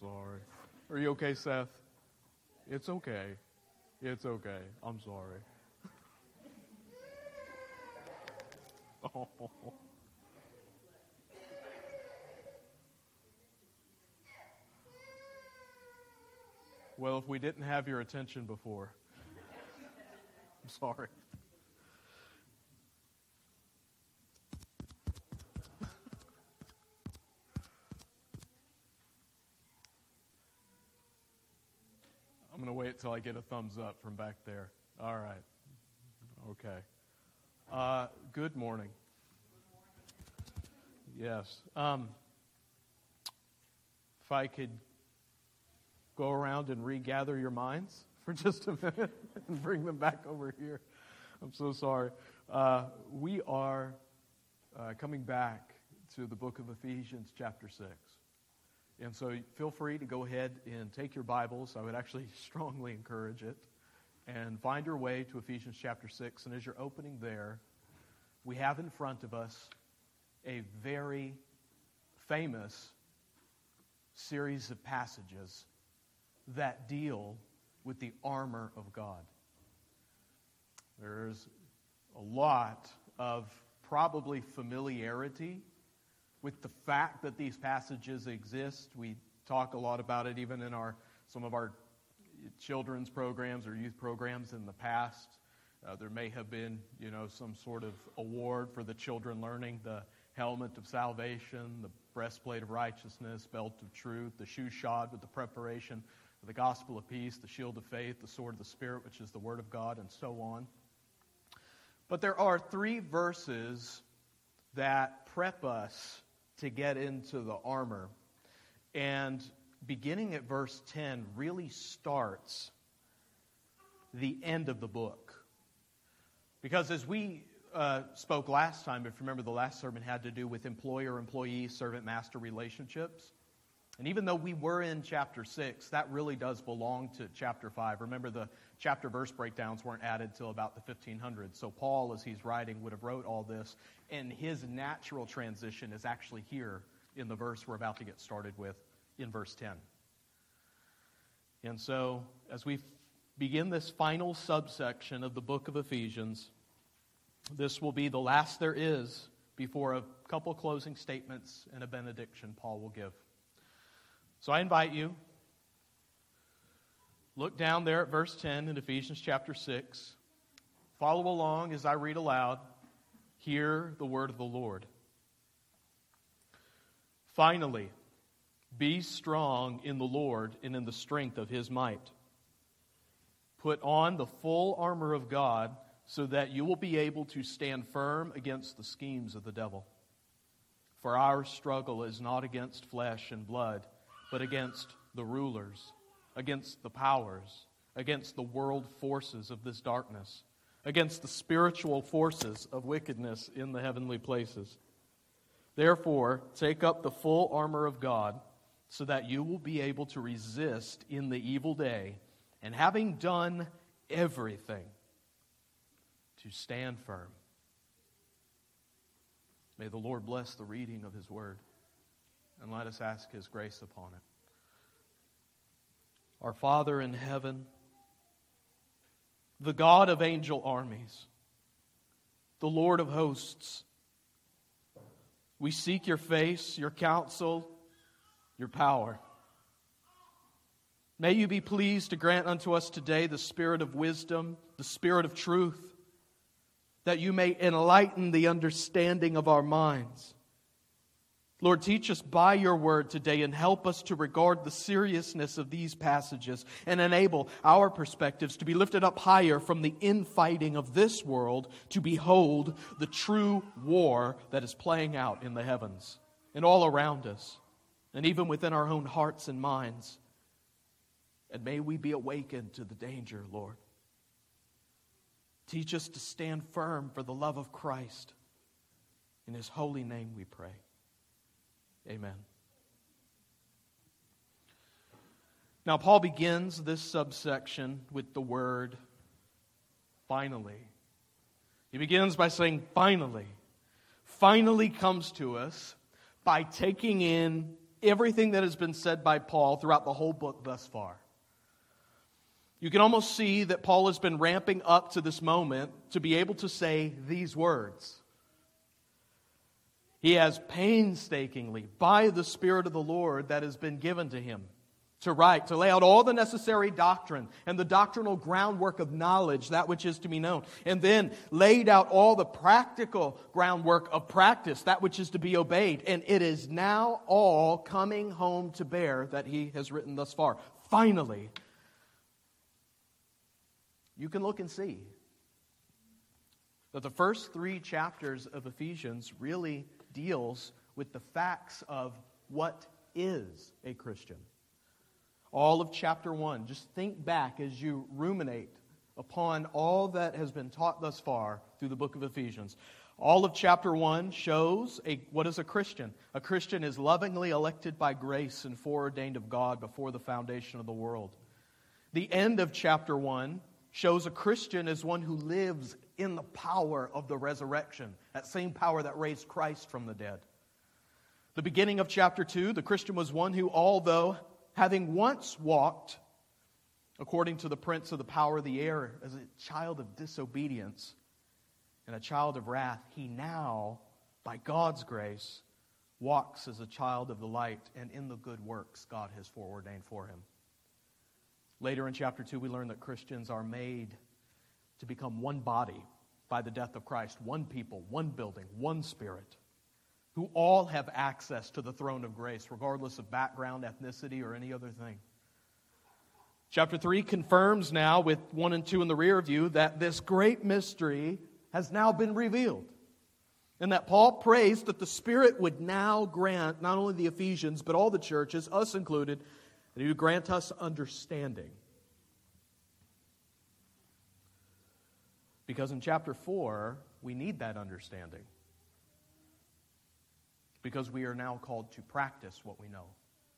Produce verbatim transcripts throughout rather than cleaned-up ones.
sorry. Are you okay, Seth? It's okay. It's okay. I'm sorry. Oh. Well, if we didn't have your attention before, I'm sorry. I'm going to wait till I get a thumbs up from back there. All right. Okay. Uh, good morning. Yes. Um, if I could go around and regather your minds for just a minute and bring them back over here. I'm so sorry. Uh, we are uh, coming back to the book of Ephesians chapter six. And so feel free to go ahead and take your Bibles. I would actually strongly encourage it. And find your way to Ephesians chapter six. And as you're opening there, we have in front of us a very famous series of passages that deal with the armor of God. There's a lot of probably familiarity with the fact that these passages exist. We talk a lot about it even in our some of our children's programs or youth programs in the past. Uh, there may have been, you know, some sort of award for the children learning the helmet of salvation, the breastplate of righteousness, belt of truth, the shoe shod with the preparation of the gospel of peace, the shield of faith, the sword of the Spirit, which is the word of God, and so on. But there are three verses that prep us to get into the armor. And beginning at verse ten really starts the end of the book. Because as we uh, spoke last time, if you remember, the last sermon had to do with employer-employee, servant-master relationships. And even though we were in chapter six, that really does belong to chapter five. Remember, the chapter verse breakdowns weren't added till about the fifteen hundreds. So Paul, as he's writing, would have wrote all this. And his natural transition is actually here in the verse we're about to get started with, in verse ten. And so, as we begin this final subsection of the book of Ephesians, this will be the last there is before a couple closing statements and a benediction Paul will give. So I invite you, look down there at verse ten in Ephesians chapter six. Follow along as I read aloud. Hear the word of the Lord. Finally, be strong in the Lord and in the strength of His might. Put on the full armor of God so that you will be able to stand firm against the schemes of the devil. For our struggle is not against flesh and blood, but against the rulers, against the powers, against the world forces of this darkness, against the spiritual forces of wickedness in the heavenly places. Therefore, take up the full armor of God, so that you will be able to resist in the evil day, and having done everything, to stand firm. May the Lord bless the reading of His word, and let us ask His grace upon it. Our Father in heaven, the God of angel armies, the Lord of hosts, we seek your face, your counsel, your power. May you be pleased to grant unto us today the spirit of wisdom, the spirit of truth, that you may enlighten the understanding of our minds. Lord, teach us by your word today and help us to regard the seriousness of these passages and enable our perspectives to be lifted up higher from the infighting of this world to behold the true war that is playing out in the heavens and all around us and even within our own hearts and minds. And may we be awakened to the danger, Lord. Teach us to stand firm for the love of Christ. In His holy name we pray. Amen. Now, Paul begins this subsection with the word finally. He begins by saying finally. Finally comes to us by taking in everything that has been said by Paul throughout the whole book thus far. You can almost see that Paul has been ramping up to this moment to be able to say these words. He has painstakingly, by the Spirit of the Lord that has been given to him, to write, to lay out all the necessary doctrine and the doctrinal groundwork of knowledge, that which is to be known. And then laid out all the practical groundwork of practice, that which is to be obeyed. And it is now all coming home to bear that he has written thus far. Finally, you can look and see that the first three chapters of Ephesians really deals with the facts of what is a Christian. All of chapter one, just think back as you ruminate upon all that has been taught thus far through the book of Ephesians. All of chapter one shows a, what is a Christian. A Christian is lovingly elected by grace and foreordained of God before the foundation of the world. The end of chapter one shows a Christian as one who lives in the power of the resurrection, that same power that raised Christ from the dead. The beginning of chapter two, the Christian was one who, although having once walked according to the prince of the power of the air as a child of disobedience and a child of wrath, he now, by God's grace, walks as a child of the light and in the good works God has foreordained for him. Later in chapter two, we learn that Christians are made to become one body by the death of Christ, one people, one building, one spirit, who all have access to the throne of grace, regardless of background, ethnicity, or any other thing. Chapter three confirms now, with one and two in the rear view, that this great mystery has now been revealed. And that Paul prays that the Spirit would now grant, not only the Ephesians, but all the churches, us included, that He would grant us understanding. Because in chapter four, we need that understanding. Because we are now called to practice what we know.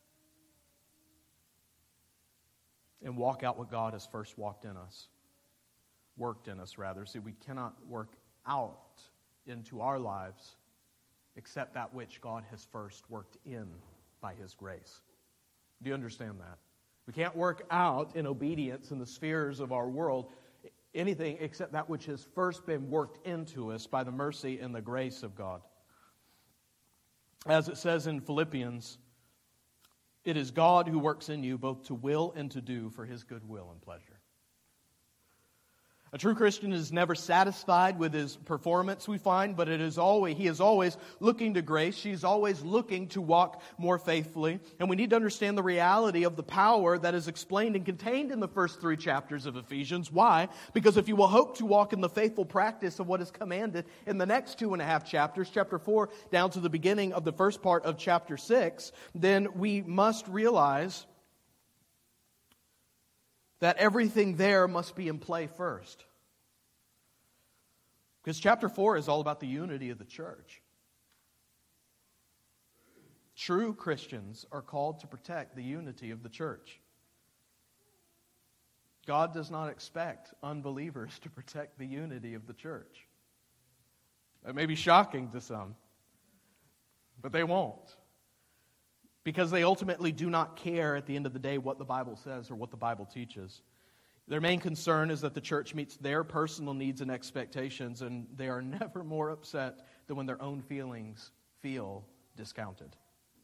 And walk out what God has first walked in us. Worked in us, rather. See, we cannot work out into our lives except that which God has first worked in by His grace. Do you understand that? We can't work out in obedience in the spheres of our world anything except that which has first been worked into us by the mercy and the grace of God. As it says in Philippians, it is God who works in you both to will and to do for His good will and pleasure. A true Christian is never satisfied with his performance, we find, but it is always he is always looking to grace. She's always looking to walk more faithfully. And we need to understand the reality of the power that is explained and contained in the first three chapters of Ephesians. Why? Because if you will hope to walk in the faithful practice of what is commanded in the next two and a half chapters, chapter four down to the beginning of the first part of chapter six, then we must realize that everything there must be in play first. Because chapter four is all about the unity of the church. True Christians are called to protect the unity of the church. God does not expect unbelievers to protect the unity of the church. That may be shocking to some, but they won't. Because they ultimately do not care at the end of the day what the Bible says or what the Bible teaches. Their main concern is that the church meets their personal needs and expectations, and they are never more upset than when their own feelings feel discounted.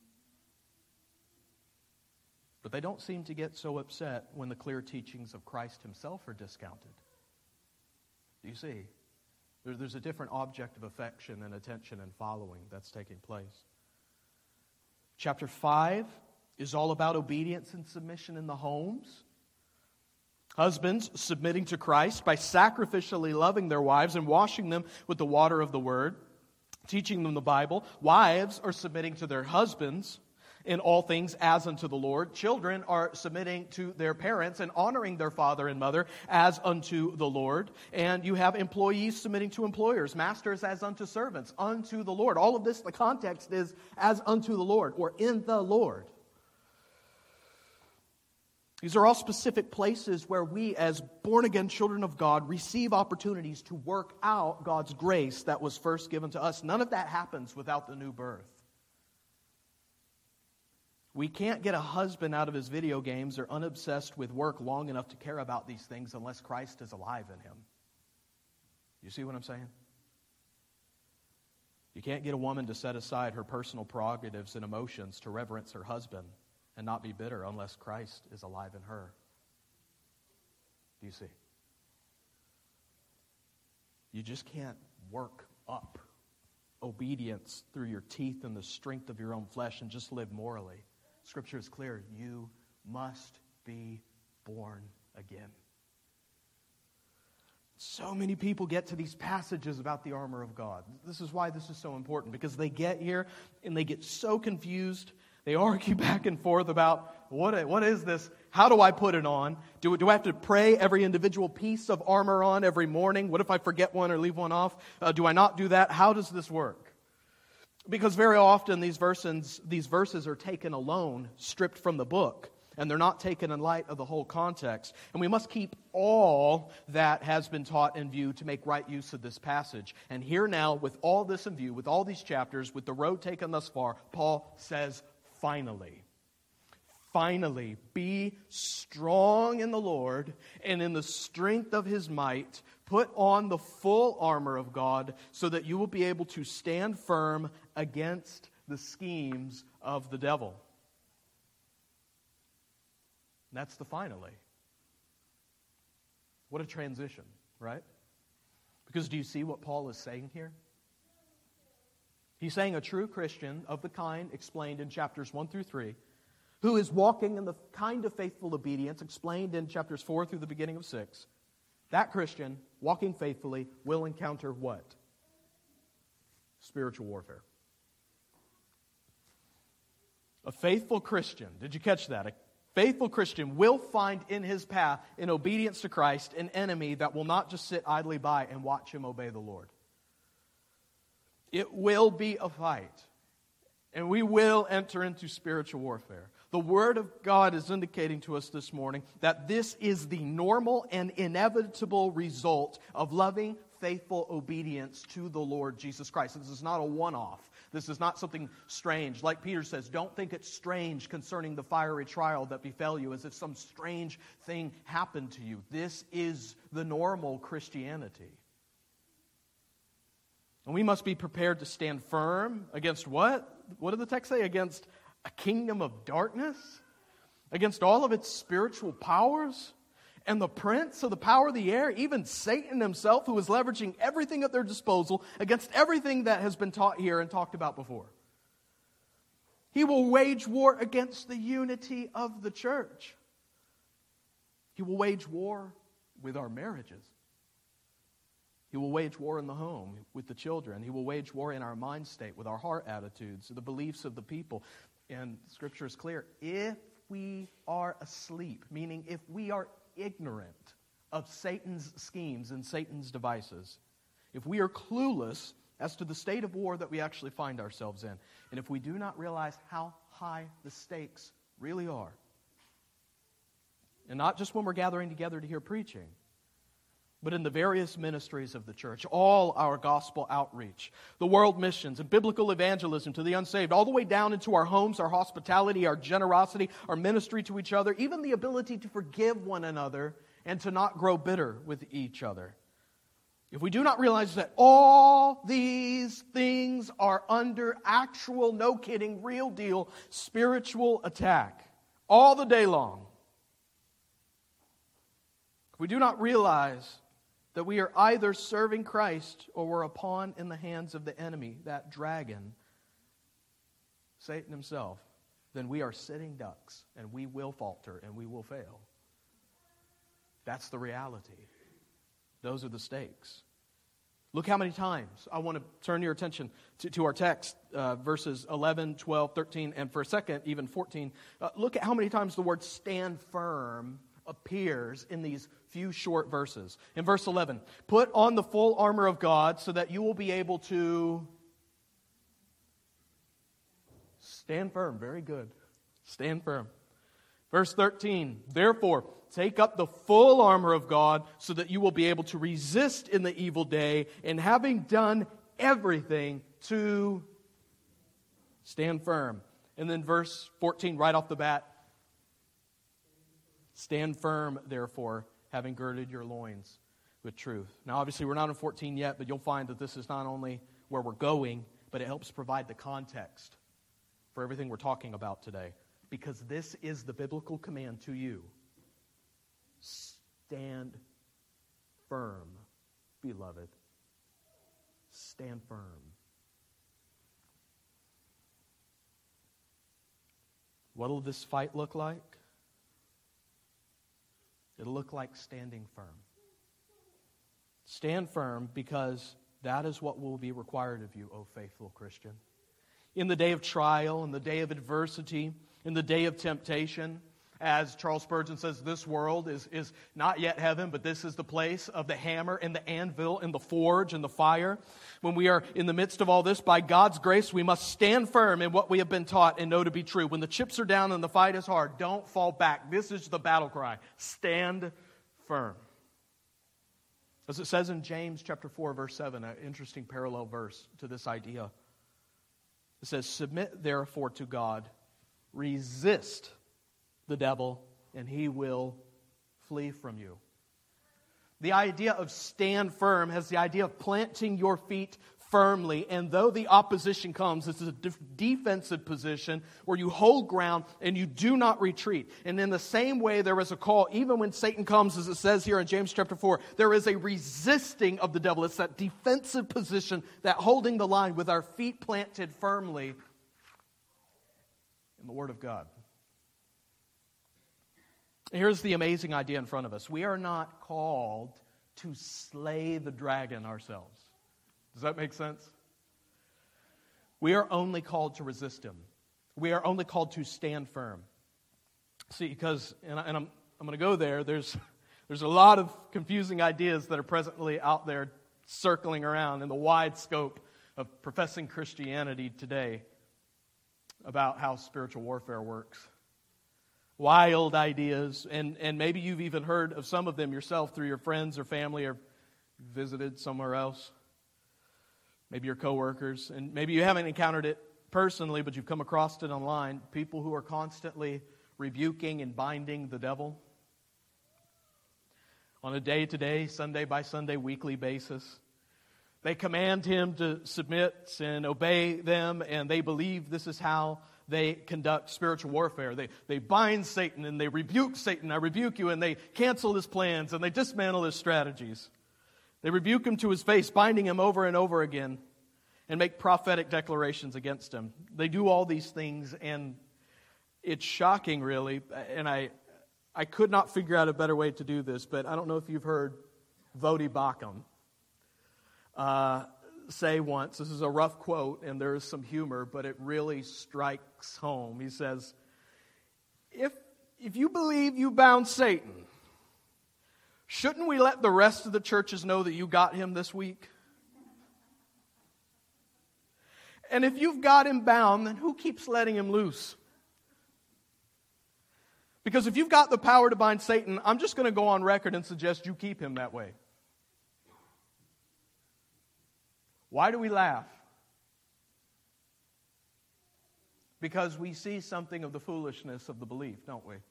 But they don't seem to get so upset when the clear teachings of Christ Himself are discounted. Do you see? There's a different object of affection and attention and following that's taking place. Chapter five is all about obedience and submission in the homes. Husbands submitting to Christ by sacrificially loving their wives and washing them with the water of the Word, teaching them the Bible. Wives are submitting to their husbands in all things as unto the Lord. Children are submitting to their parents and honoring their father and mother as unto the Lord. And you have employees submitting to employers, masters as unto servants, unto the Lord. All of this, the context is as unto the Lord or in the Lord. These are all specific places where we as born-again children of God receive opportunities to work out God's grace that was first given to us. None of that happens without the new birth. We can't get a husband out of his video games or unobsessed with work long enough to care about these things unless Christ is alive in him. You see what I'm saying? You can't get a woman to set aside her personal prerogatives and emotions to reverence her husband and not be bitter unless Christ is alive in her. Do you see? You just can't work up obedience through your teeth and the strength of your own flesh and just live morally. Scripture is clear. You must be born again. So many people get to these passages about the armor of God. This is why this is so important, because they get here and they get so confused. They argue back and forth about, what, what is this? How do I put it on? Do, do I have to pray every individual piece of armor on every morning? What if I forget one or leave one off? Uh, do I not do that? How does this work? Because very often these verses, these verses are taken alone, stripped from the book, and they're not taken in light of the whole context. And we must keep all that has been taught in view to make right use of this passage. And here now, with all this in view, with all these chapters, with the road taken thus far, Paul says, finally, finally, be strong in the Lord and in the strength of His might. Put on the full armor of God so that you will be able to stand firm against the schemes of the devil. That's the finally. What a transition, right? Because do you see what Paul is saying here? He's saying a true Christian of the kind explained in chapters one through three, who is walking in the kind of faithful obedience explained in chapters four through the beginning of six, that Christian, walking faithfully, will encounter what? Spiritual warfare. A faithful Christian, did you catch that? A faithful Christian will find in his path, in obedience to Christ, an enemy that will not just sit idly by and watch him obey the Lord. It will be a fight. And we will enter into spiritual warfare. The Word of God is indicating to us this morning that this is the normal and inevitable result of loving, faithful obedience to the Lord Jesus Christ. This is not a one-off. This is not something strange. Like Peter says, don't think it's strange concerning the fiery trial that befell you, as if some strange thing happened to you. This is the normal Christianity. And we must be prepared to stand firm against what? What did the text say? Against a kingdom of darkness? Against all of its spiritual powers? And the prince of the power of the air, even Satan himself, who is leveraging everything at their disposal against everything that has been taught here and talked about before. He will wage war against the unity of the church. He will wage war with our marriages. He will wage war in the home with the children. He will wage war in our mind state with our heart attitudes, the beliefs of the people. And Scripture is clear. If we are asleep, meaning if we are ignorant of Satan's schemes and Satan's devices, if we are clueless as to the state of war that we actually find ourselves in, and if we do not realize how high the stakes really are, and not just when we're gathering together to hear preaching, but in the various ministries of the church, all our gospel outreach, the world missions and biblical evangelism to the unsaved, all the way down into our homes, our hospitality, our generosity, our ministry to each other, even the ability to forgive one another and to not grow bitter with each other. If we do not realize that all these things are under actual, no kidding, real deal, spiritual attack all the day long, if we do not realize that we are either serving Christ or we're a pawn in the hands of the enemy, that dragon, Satan himself, then we are sitting ducks and we will falter and we will fail. That's the reality. Those are the stakes. Look how many times, I want to turn your attention to, to our text, uh, verses eleven, twelve, thirteen, and for a second, even fourteen. Uh, look at how many times the word stand firm appears in these few short verses. In verse eleven, put on the full armor of God so that you will be able to stand firm. Very good. Stand firm. Verse thirteen, therefore, take up the full armor of God so that you will be able to resist in the evil day, and having done everything to stand firm. And then verse fourteen, right off the bat, stand firm, therefore, having girded your loins with truth. Now, obviously, we're not in fourteen yet, but you'll find that this is not only where we're going, but it helps provide the context for everything we're talking about today. Because this is the biblical command to you. Stand firm, beloved. Stand firm. What will this fight look like? It'll look like standing firm. Stand firm because that is what will be required of you, O faithful Christian. In the day of trial, in the day of adversity, in the day of temptation, as Charles Spurgeon says, this world is, is not yet heaven, but this is the place of the hammer and the anvil and the forge and the fire. When we are in the midst of all this, by God's grace, we must stand firm in what we have been taught and know to be true. When the chips are down and the fight is hard, don't fall back. This is the battle cry. Stand firm. As it says in James chapter four, verse seven, an interesting parallel verse to this idea. It says, submit therefore to God, resist the devil, and he will flee from you. The idea of stand firm has the idea of planting your feet firmly, and though the opposition comes, this is a def- defensive position where you hold ground and you do not retreat. And in the same way, there is a call, even when Satan comes, as it says here in James chapter four, there is a resisting of the devil. It's that defensive position, that holding the line with our feet planted firmly in the Word of God. Here's the amazing idea in front of us. We are not called to slay the dragon ourselves. Does that make sense? We are only called to resist him. We are only called to stand firm. See, because, and, I, and I'm, I'm going to go there, there's, there's a lot of confusing ideas that are presently out there circling around in the wide scope of professing Christianity today about how spiritual warfare works. Wild ideas, and, and maybe you've even heard of some of them yourself through your friends or family or visited somewhere else. Maybe your coworkers, and maybe you haven't encountered it personally, but you've come across it online. People who are constantly rebuking and binding the devil on a day-to-day, Sunday-by-Sunday, weekly basis. They command him to submit and obey them, and they believe this is how they conduct spiritual warfare. They, they bind Satan and they rebuke Satan. I rebuke you. And they cancel his plans and they dismantle his strategies. They rebuke him to his face, binding him over and over again, and make prophetic declarations against him. They do all these things, and it's shocking, really. And I, I could not figure out a better way to do this, but I don't know if you've heard Voddie Baucham uh, say once, this is a rough quote, and there is some humor, but it really strikes home. He says, if, if you believe you bound Satan, shouldn't we let the rest of the churches know that you got him this week? And if you've got him bound, then who keeps letting him loose? Because if you've got the power to bind Satan, I'm just going to go on record and suggest you keep him that way. Why do we laugh? Because we see something of the foolishness of the belief, don't we?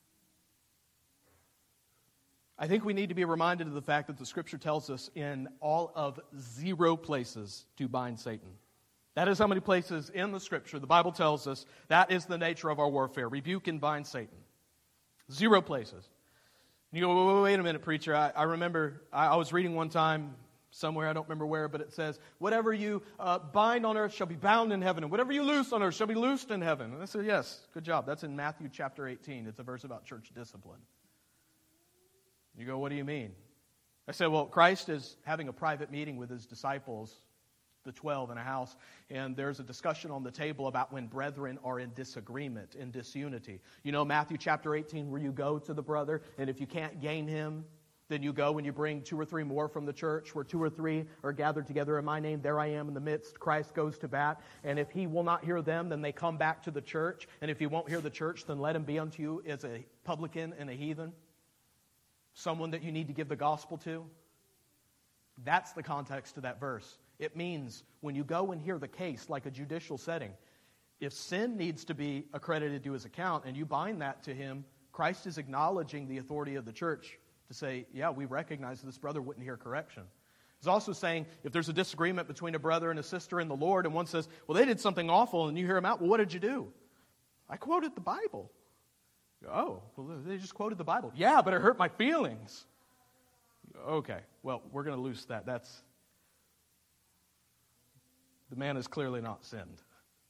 I think we need to be reminded of the fact that the Scripture tells us in all of zero places to bind Satan. That is how many places in the Scripture the Bible tells us that is the nature of our warfare. Rebuke and bind Satan. Zero places. You go, wait a minute, preacher. I, I remember, I, I was reading one time somewhere, I don't remember where, but it says, whatever you uh, bind on earth shall be bound in heaven, and whatever you loose on earth shall be loosed in heaven. And I said, yes, good job. That's in Matthew chapter eighteen. It's a verse about church discipline. You go, what do you mean? I said, well, Christ is having a private meeting with his disciples, the twelve, in a house, and there's a discussion on the table about when brethren are in disagreement, in disunity. You know Matthew chapter eighteen, where you go to the brother, and if you can't gain him, then you go and you bring two or three more from the church, where two or three are gathered together in my name, there I am in the midst. Christ goes to bat, and if he will not hear them, then they come back to the church, and if he won't hear the church, then let him be unto you as a publican and a heathen, someone that you need to give the gospel to. That's the context of that verse. It means when you go and hear the case like a judicial setting, If sin needs to be accredited to his account and you bind that to him, Christ is acknowledging the authority of the church to say, yeah, we recognize this brother wouldn't hear correction. He's also saying if there's a disagreement between a brother and a sister in the Lord and one says, well, they did something awful, and you hear him out, well, what did you do? I quoted the Bible. Oh, well, they just quoted the Bible. Yeah, but it hurt my feelings. Okay, well, we're going to loose that. That's, the man has clearly not sinned.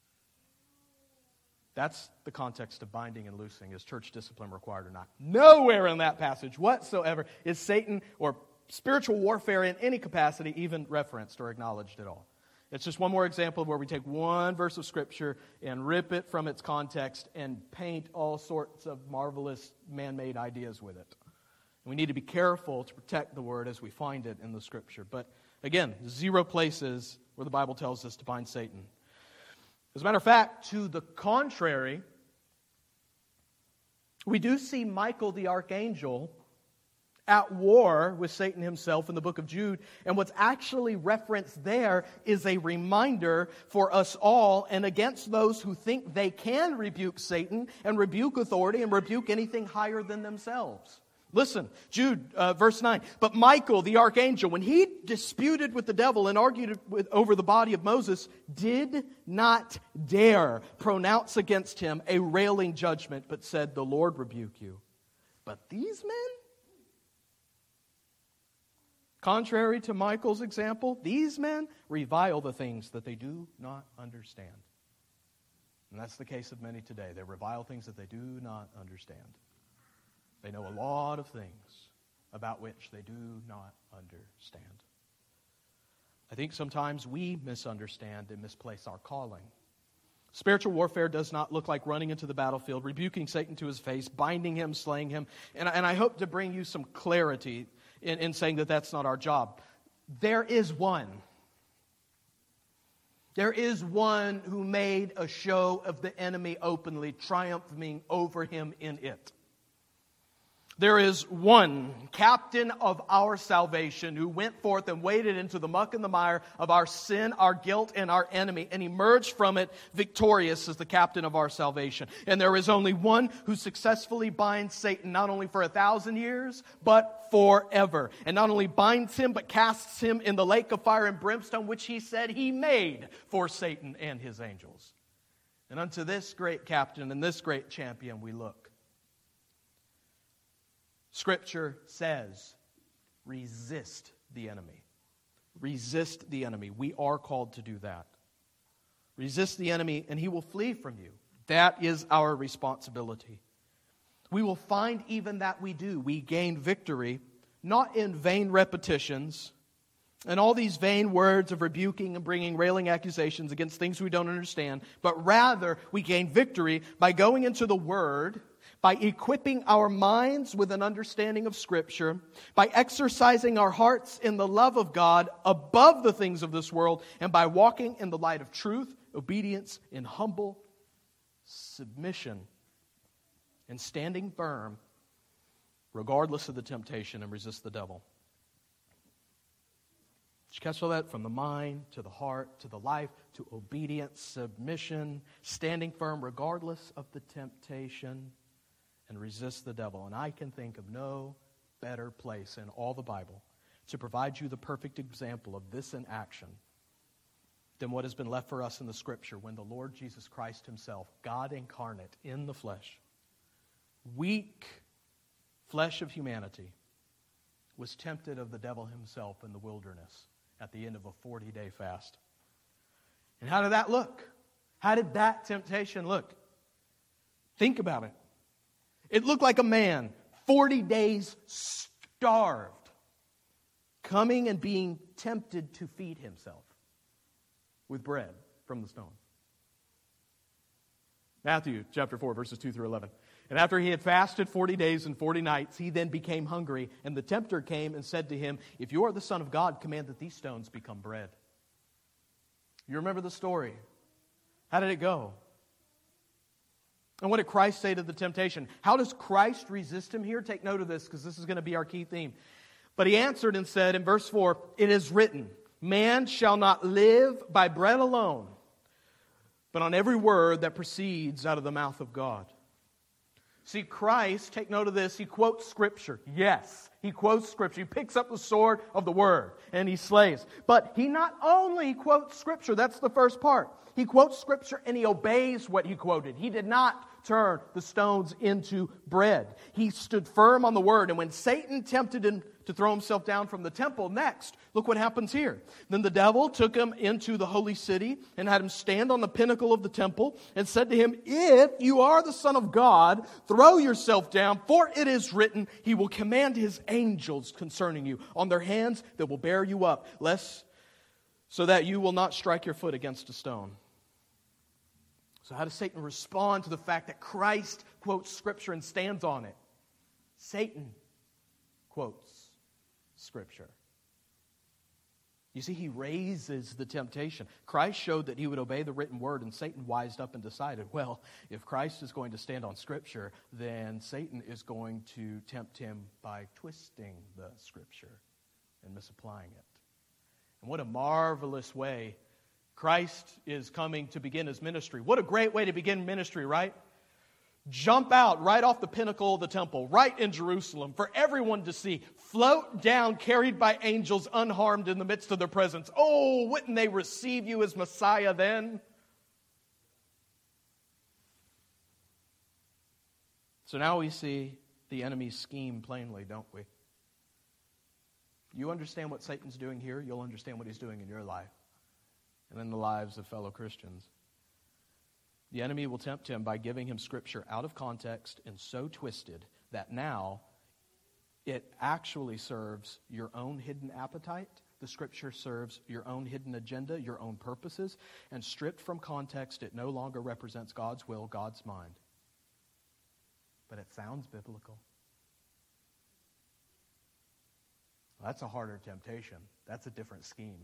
That's the context of binding and loosing. Is church discipline required or not? Nowhere in that passage whatsoever is Satan or spiritual warfare in any capacity even referenced or acknowledged at all. It's just one more example where we take one verse of Scripture and rip it from its context and paint all sorts of marvelous man-made ideas with it. And we need to be careful to protect the Word as we find it in the Scripture. But again, zero places where the Bible tells us to bind Satan. As a matter of fact, to the contrary, we do see Michael the archangel at war with Satan himself in the book of Jude. And what's actually referenced there is a reminder for us all and against those who think they can rebuke Satan and rebuke authority and rebuke anything higher than themselves. Listen, Jude, uh, verse nine. But Michael, the archangel, when he disputed with the devil and argued with, over the body of Moses, did not dare pronounce against him a railing judgment, but said, the Lord rebuke you. But these men, contrary to Michael's example, these men revile the things that they do not understand. And that's the case of many today. They revile things that they do not understand. They know a lot of things about which they do not understand. I think sometimes we misunderstand and misplace our calling. Spiritual warfare does not look like running into the battlefield, rebuking Satan to his face, binding him, slaying him. And, and I hope to bring you some clarity in, in saying that that's not our job. There is one. There is one who made a show of the enemy openly, triumphing over him in it. There is one captain of our salvation who went forth and waded into the muck and the mire of our sin, our guilt, and our enemy, and emerged from it victorious as the captain of our salvation. And there is only one who successfully binds Satan, not only for a thousand years, but forever. And not only binds him, but casts him in the lake of fire and brimstone, which he said he made for Satan and his angels. And unto this great captain and this great champion we look. Scripture says, resist the enemy. Resist the enemy. We are called to do that. Resist the enemy and he will flee from you. That is our responsibility. We will find even that we do. We gain victory, not in vain repetitions and all these vain words of rebuking and bringing railing accusations against things we don't understand, but rather we gain victory by going into the Word, by equipping our minds with an understanding of Scripture, by exercising our hearts in the love of God above the things of this world, and by walking in the light of truth, obedience, and humble submission, and standing firm, regardless of the temptation, and resist the devil. Did you catch all that? From the mind to the heart to the life to obedience, submission, standing firm regardless of the temptation, and resist the devil. And I can think of no better place in all the Bible to provide you the perfect example of this in action than what has been left for us in the Scripture when the Lord Jesus Christ himself, God incarnate in the flesh, weak flesh of humanity, was tempted of the devil himself in the wilderness at the end of a forty-day fast. And how did that look? How did that temptation look? Think about it. It looked like a man, forty days starved, coming and being tempted to feed himself with bread from the stone. Matthew chapter four, verses two through eleven. And after he had fasted forty days and forty nights, he then became hungry. And the tempter came and said to him, if you are the Son of God, command that these stones become bread. You remember the story. How did it go? And what did Christ say to the temptation? How does Christ resist him here? Take note of this because this is going to be our key theme. But he answered and said in verse four, it is written, man shall not live by bread alone, but but on every word that proceeds out of the mouth of God. See, Christ, take note of this, He quotes Scripture. Yes, He quotes Scripture. He picks up the sword of the Word and He slays. But He not only quotes Scripture, that's the first part. He quotes Scripture and He obeys what He quoted. He did not turn the stones into bread. He stood firm on the Word. And when Satan tempted Him to throw Himself down from the temple, next, look what happens here. Then the devil took Him into the holy city and had Him stand on the pinnacle of the temple and said to Him, "If you are the Son of God, throw yourself down, for it is written, He will command His angels concerning you. On their hands they will bear you up, lest so that you will not strike your foot against a stone." So how does Satan respond to the fact that Christ quotes Scripture and stands on it? Satan quotes Scripture. You see, he raises the temptation. Christ showed that he would obey the written word, and Satan wised up and decided, well, if Christ is going to stand on Scripture, then Satan is going to tempt him by twisting the Scripture and misapplying it. And what a marvelous way Christ is coming to begin His ministry. What a great way to begin ministry, right? Jump out right off the pinnacle of the temple, right in Jerusalem, for everyone to see. Float down, carried by angels, unharmed in the midst of their presence. Oh, wouldn't they receive you as Messiah then? So now we see the enemy's scheme plainly, don't we? You understand what Satan's doing here, you'll understand what he's doing in your life and in the lives of fellow Christians. The enemy will tempt him by giving him Scripture out of context and so twisted that now it actually serves your own hidden appetite. The Scripture serves your own hidden agenda, your own purposes, and stripped from context, it no longer represents God's will, God's mind. But it sounds biblical. Well, that's a harder temptation. That's a different scheme.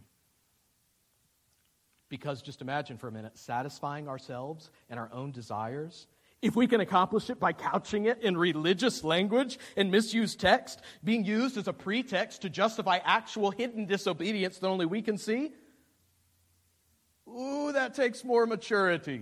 Because just imagine for a minute, satisfying ourselves and our own desires, if we can accomplish it by couching it in religious language and misused text, being used as a pretext to justify actual hidden disobedience that only we can see, ooh, that takes more maturity.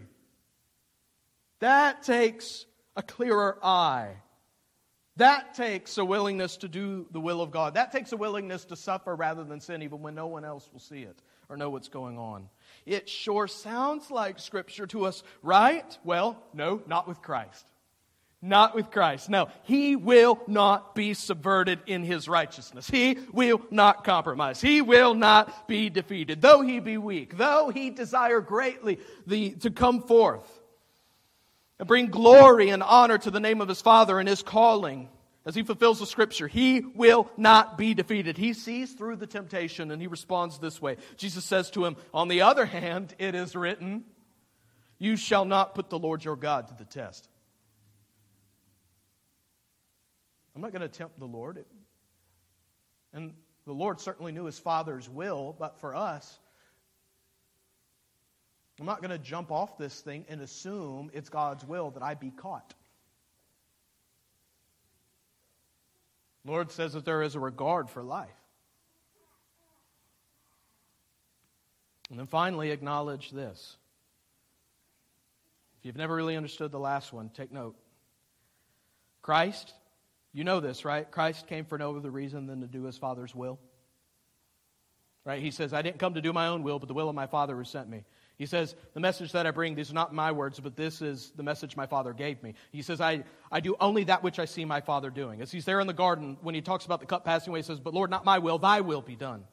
That takes a clearer eye. That takes a willingness to do the will of God. That takes a willingness to suffer rather than sin, even when no one else will see it or know what's going on. It sure sounds like Scripture to us, right? Well, no, not with Christ. Not with Christ. No, He will not be subverted in His righteousness. He will not compromise. He will not be defeated. Though He be weak, though He desire greatly the, to come forth and bring glory and honor to the name of His Father and His calling, as He fulfills the Scripture, He will not be defeated. He sees through the temptation and He responds this way. Jesus says to him, "On the other hand, it is written, you shall not put the Lord your God to the test." I'm not going to tempt the Lord. And the Lord certainly knew His Father's will, but for us, I'm not going to jump off this thing and assume it's God's will that I be caught. The Lord says that there is a regard for life. And then finally, acknowledge this. If you've never really understood the last one, take note. Christ, you know this, right? Christ came for no other reason than to do His Father's will. Right? He says, "I didn't come to do my own will, but the will of my Father who sent me." He says, "The message that I bring, these are not my words, but this is the message my Father gave me." He says, I, I do only that which I see my Father doing. As He's there in the garden, when He talks about the cup passing away, He says, "But Lord, not my will, thy will be done."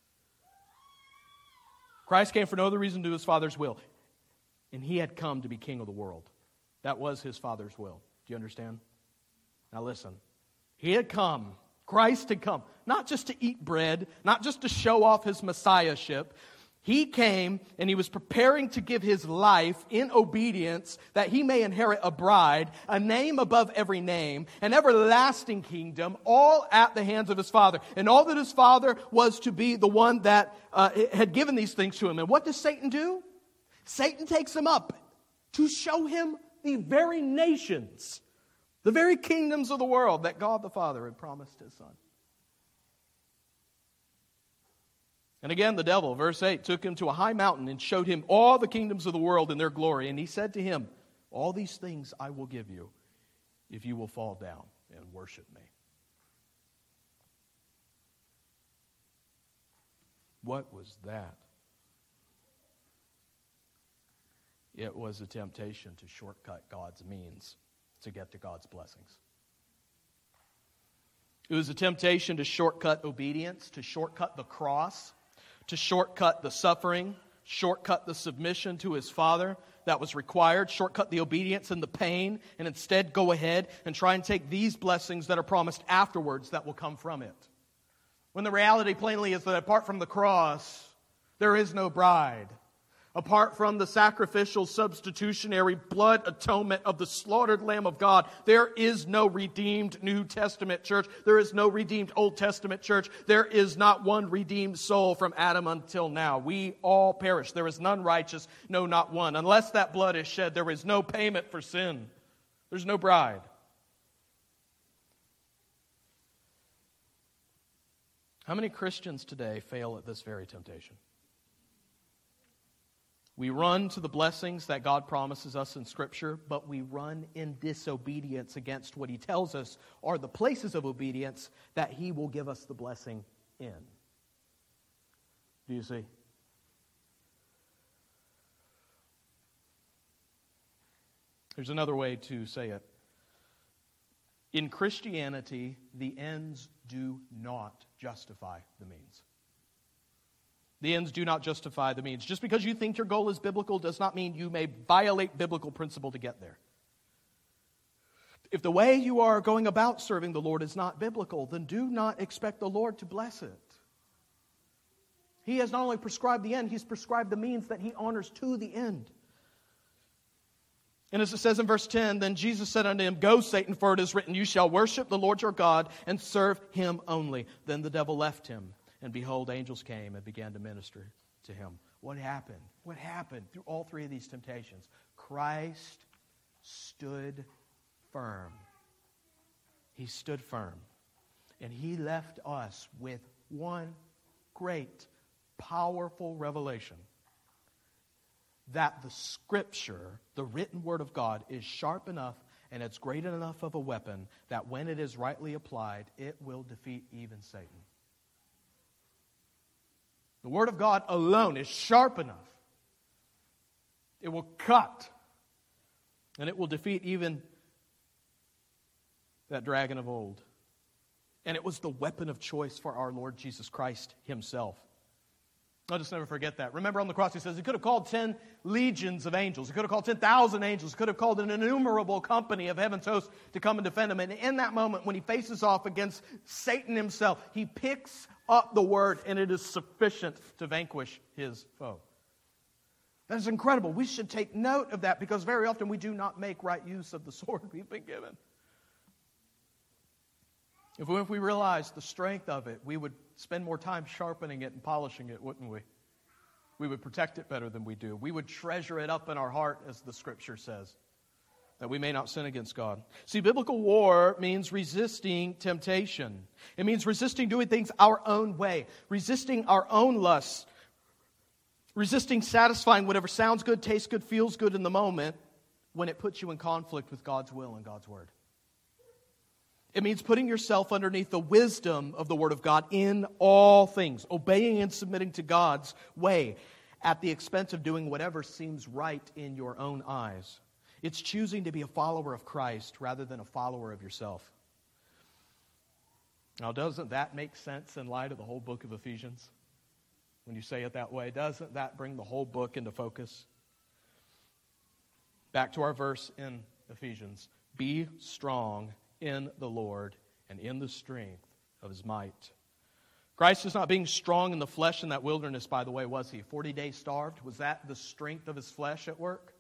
Christ came for no other reason to do His Father's will. And He had come to be King of the world. That was His Father's will. Do you understand? Now listen. He had come, Christ had come, not just to eat bread, not just to show off His messiahship. He came and He was preparing to give His life in obedience that He may inherit a bride, a name above every name, an everlasting kingdom, all at the hands of His Father. And all that His Father was to be the one that uh, had given these things to Him. And what does Satan do? Satan takes Him up to show Him the very nations, the very kingdoms of the world that God the Father had promised His Son. And again, the devil, verse eight, took him to a high mountain and showed him all the kingdoms of the world and their glory. And he said to him, all these things I will give you if you will fall down and worship me. What was that? It was a temptation to shortcut God's means to get to God's blessings. It was a temptation to shortcut obedience, to shortcut the cross, to shortcut the suffering, shortcut the submission to his Father that was required, shortcut the obedience and the pain, and instead go ahead and try and take these blessings that are promised afterwards that will come from it. When the reality plainly is that apart from the cross, there is no bride. Apart from the sacrificial, substitutionary blood atonement of the slaughtered Lamb of God, there is no redeemed New Testament church. There is no redeemed Old Testament church. There is not one redeemed soul from Adam until now. We all perish. There is none righteous, no, not one. Unless that blood is shed, there is no payment for sin. There's no bride. How many Christians today fail at this very temptation? We run to the blessings that God promises us in Scripture, but we run in disobedience against what He tells us are the places of obedience that He will give us the blessing in. Do you see? There's another way to say it. In Christianity, the ends do not justify the means. The ends do not justify the means. Just because you think your goal is biblical does not mean you may violate biblical principle to get there. If the way you are going about serving the Lord is not biblical, then do not expect the Lord to bless it. He has not only prescribed the end, He's prescribed the means that He honors to the end. And as it says in verse ten, then Jesus said unto him, go, Satan, for it is written, you shall worship the Lord your God and serve Him only. Then the devil left him. And behold, angels came and began to minister to him. What happened? What happened through all three of these temptations? Christ stood firm. He stood firm. And He left us with one great, powerful revelation. That the Scripture, the written Word of God, is sharp enough and it's great enough of a weapon that when it is rightly applied, it will defeat even Satan. The Word of God alone is sharp enough. It will cut. And it will defeat even that dragon of old. And it was the weapon of choice for our Lord Jesus Christ Himself. I'll just never forget that. Remember on the cross He says He could have called ten legions of angels. He could have called ten thousand angels. He could have called an innumerable company of heaven's hosts to come and defend Him. And in that moment when He faces off against Satan himself, He picks up the word and it is sufficient to vanquish his foe. That is incredible. We should take note of that because very often we do not make right use of the sword we've been given. If we, if we realized the strength of it, we would spend more time sharpening it and polishing it, wouldn't we? We would protect it better than we do. We would treasure it up in our heart, as the Scripture says, that we may not sin against God. See, biblical war means resisting temptation. It means resisting doing things our own way, resisting our own lusts, resisting satisfying whatever sounds good, tastes good, feels good in the moment when it puts you in conflict with God's will and God's Word. It means putting yourself underneath the wisdom of the Word of God in all things, obeying and submitting to God's way at the expense of doing whatever seems right in your own eyes. It's choosing to be a follower of Christ rather than a follower of yourself. Now, doesn't that make sense in light of the whole book of Ephesians? When you say it that way, doesn't that bring the whole book into focus? Back to our verse in Ephesians. Be strong in the Lord and in the strength of His might. Christ is not being strong in the flesh in that wilderness, by the way, was He? forty days starved? Was that the strength of His flesh at work?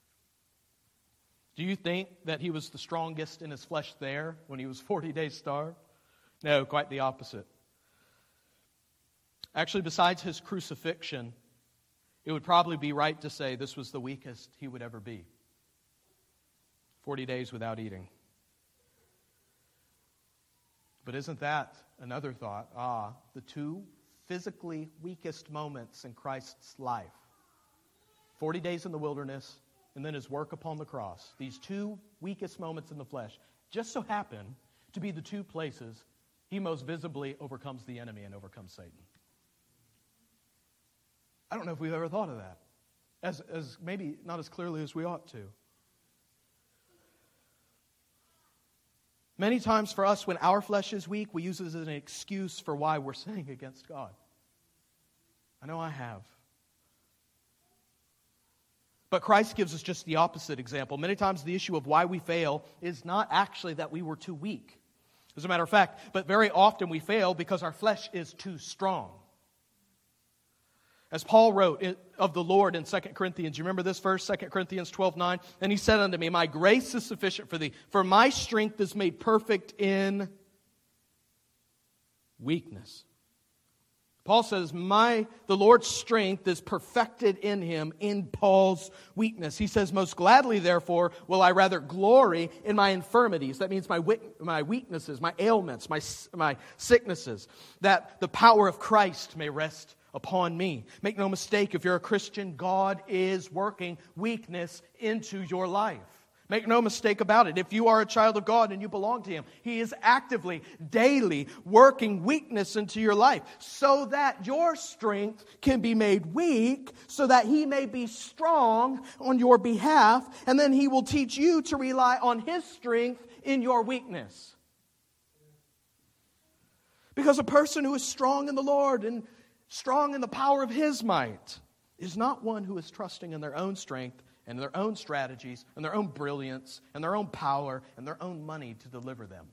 Do you think that He was the strongest in His flesh there when He was forty days starved? No, quite the opposite. Actually, besides His crucifixion, it would probably be right to say this was the weakest He would ever be. forty days without eating. But isn't that another thought? Ah, the two physically weakest moments in Christ's life. Forty days in the wilderness, and then his work upon the cross. These two weakest moments in the flesh just so happen to be the two places he most visibly overcomes the enemy and overcomes Satan. I don't know if we've ever thought of that. As, as maybe not as clearly as we ought to. Many times for us, when our flesh is weak, we use it as an excuse for why we're sinning against God. I know I have. But Christ gives us just the opposite example. Many times the issue of why we fail is not actually that we were too weak. As a matter of fact, but very often we fail because our flesh is too strong. As Paul wrote of the Lord in Second Corinthians, you remember this verse, Second Corinthians twelve nine? And he said unto me, my grace is sufficient for thee, for my strength is made perfect in weakness. Paul says, my the Lord's strength is perfected in him in Paul's weakness. He says, most gladly, therefore, will I rather glory in my infirmities. That means my my weaknesses, my ailments, my, my sicknesses, that the power of Christ may rest upon me. Make no mistake, if you're a Christian, God is working weakness into your life. Make no mistake about it. If you are a child of God and you belong to Him, He is actively, daily working weakness into your life so that your strength can be made weak, so that He may be strong on your behalf, and then He will teach you to rely on His strength in your weakness. Because a person who is strong in the Lord and strong in the power of His might is not one who is trusting in their own strength and their own strategies, and their own brilliance, and their own power, and their own money to deliver them.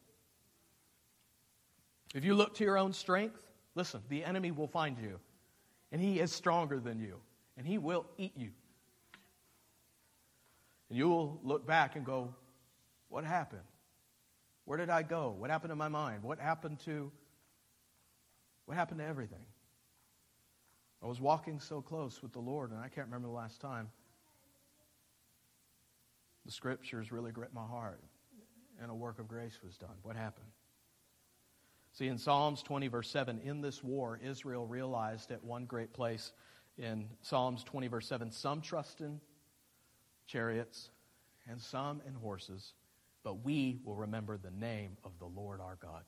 If you look to your own strength, listen, the enemy will find you. And he is stronger than you. And he will eat you. And you will look back and go, what happened? Where did I go? What happened to my mind? What happened to, what happened to everything? I was walking so close with the Lord, and I can't remember the last time the Scriptures really gripped my heart and a work of grace was done. What happened? See, in Psalms twenty, verse seven, in this war, Israel realized at one great place in Psalms twenty, verse seven, some trust in chariots and some in horses, but we will remember the name of the Lord our God.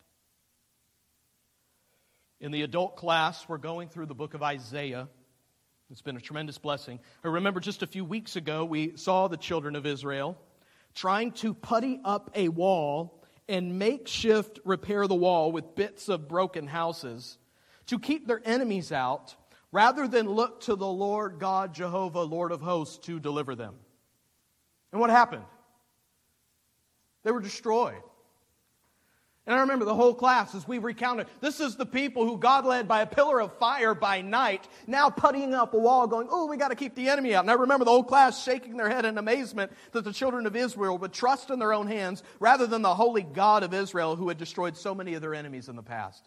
In the adult class, we're going through the book of Isaiah. It's been a tremendous blessing. I remember just a few weeks ago, we saw the children of Israel trying to putty up a wall and makeshift repair the wall with bits of broken houses to keep their enemies out, rather than look to the Lord God, Jehovah, Lord of hosts, to deliver them. And what happened? They were destroyed. And I remember the whole class as we recounted, this is the people who God led by a pillar of fire by night, now puttying up a wall going, oh, we got to keep the enemy out. And I remember the whole class shaking their head in amazement that the children of Israel would trust in their own hands rather than the holy God of Israel who had destroyed so many of their enemies in the past.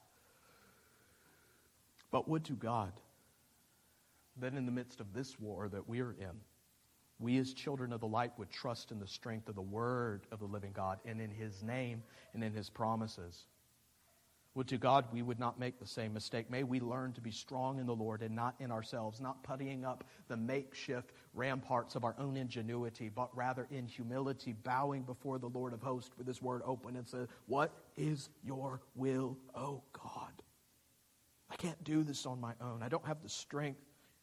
But would to God that in the midst of this war that we are in, we as children of the light would trust in the strength of the Word of the living God and in His name and in His promises. Would to God we would not make the same mistake. May we learn to be strong in the Lord and not in ourselves, not puttying up the makeshift ramparts of our own ingenuity, but rather in humility, bowing before the Lord of hosts with His Word open and say, what is your will, O God? I can't do this on my own. I don't have the strength.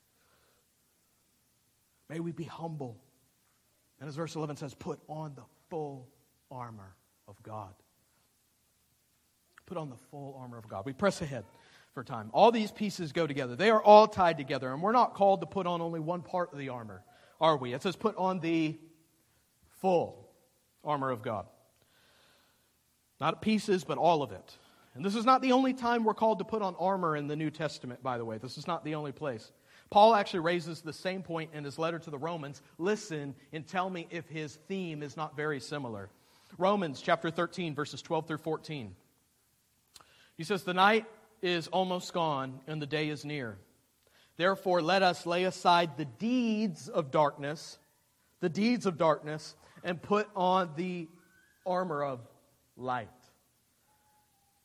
May we be humble. And as verse eleven says, put on the full armor of God. Put on the full armor of God. We press ahead for time. All these pieces go together. They are all tied together. And we're not called to put on only one part of the armor, are we? It says put on the full armor of God. Not pieces, but all of it. And this is not the only time we're called to put on armor in the New Testament, by the way. This is not the only place. Paul actually raises the same point in his letter to the Romans. Listen and tell me if his theme is not very similar. Romans chapter thirteen, verses twelve through fourteen. He says, the night is almost gone and the day is near. Therefore, let us lay aside the deeds of darkness, the deeds of darkness, and put on the armor of light.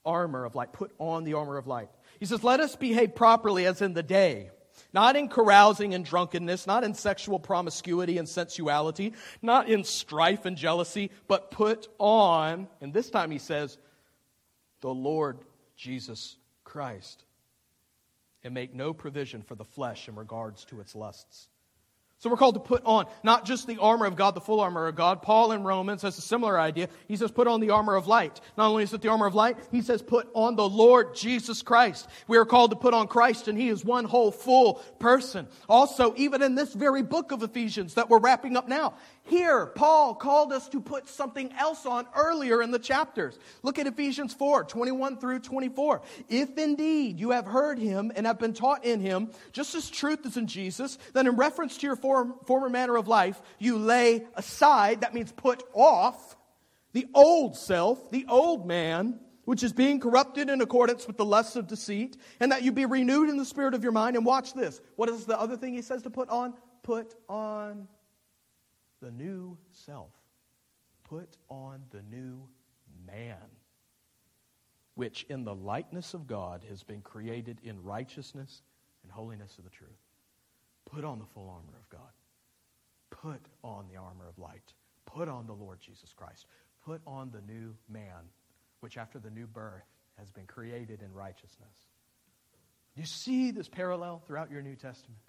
armor of light. Put on the armor of light. He says, let us behave properly as in the day, not in carousing and drunkenness, not in sexual promiscuity and sensuality, not in strife and jealousy, but put on, and this time he says, the Lord Jesus Christ, and make no provision for the flesh in regards to its lusts. So we're called to put on not just the armor of God, the full armor of God. Paul in Romans has a similar idea. He says put on the armor of light. Not only is it the armor of light, he says put on the Lord Jesus Christ. We are called to put on Christ, and He is one whole full person. Also, even in this very book of Ephesians that we're wrapping up now, here Paul called us to put something else on earlier in the chapters. Look at Ephesians four, twenty-one through twenty-four. If indeed you have heard Him and have been taught in Him, just as truth is in Jesus, then in reference to your form, former manner of life, you lay aside, that means put off, the old self, the old man, which is being corrupted in accordance with the lusts of deceit, and that you be renewed in the spirit of your mind. And watch this. What is the other thing he says to put on? Put on the new self. Put on the new man, which in the likeness of God has been created in righteousness and holiness of the truth. Put on the full armor of God. Put on the armor of light. Put on the Lord Jesus Christ. Put on the new man, which after the new birth has been created in righteousness. You see this parallel throughout your New Testament.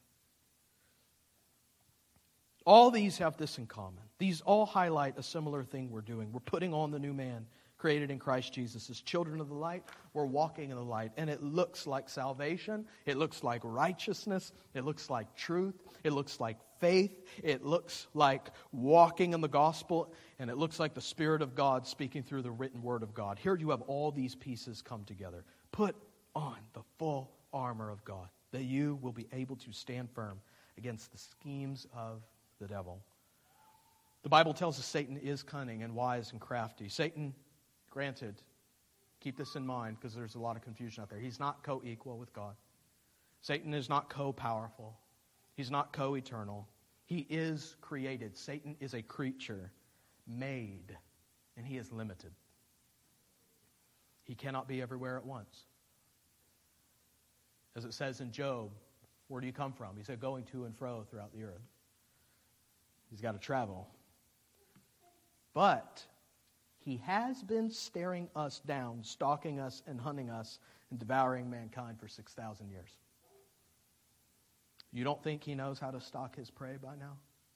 All these have this in common. These all highlight a similar thing we're doing. We're putting on the new man created in Christ Jesus. As children of the light, we're walking in the light. And it looks like salvation. It looks like righteousness. It looks like truth. It looks like faith. It looks like walking in the gospel. And it looks like the Spirit of God speaking through the written word of God. Here you have all these pieces come together. Put on the full armor of God, that you will be able to stand firm against the schemes of the devil. The Bible tells us Satan is cunning and wise and crafty. Satan, granted, keep this in mind because there's a lot of confusion out there. He's not co-equal with God. Satan is not co-powerful. He's not co-eternal. He is created. Satan is a creature made, and he is limited. He cannot be everywhere at once. As it says in Job, where do you come from? He said, going to and fro throughout the earth. He's got to travel. But he has been staring us down, stalking us and hunting us and devouring mankind for six thousand years. You don't think he knows how to stalk his prey by now?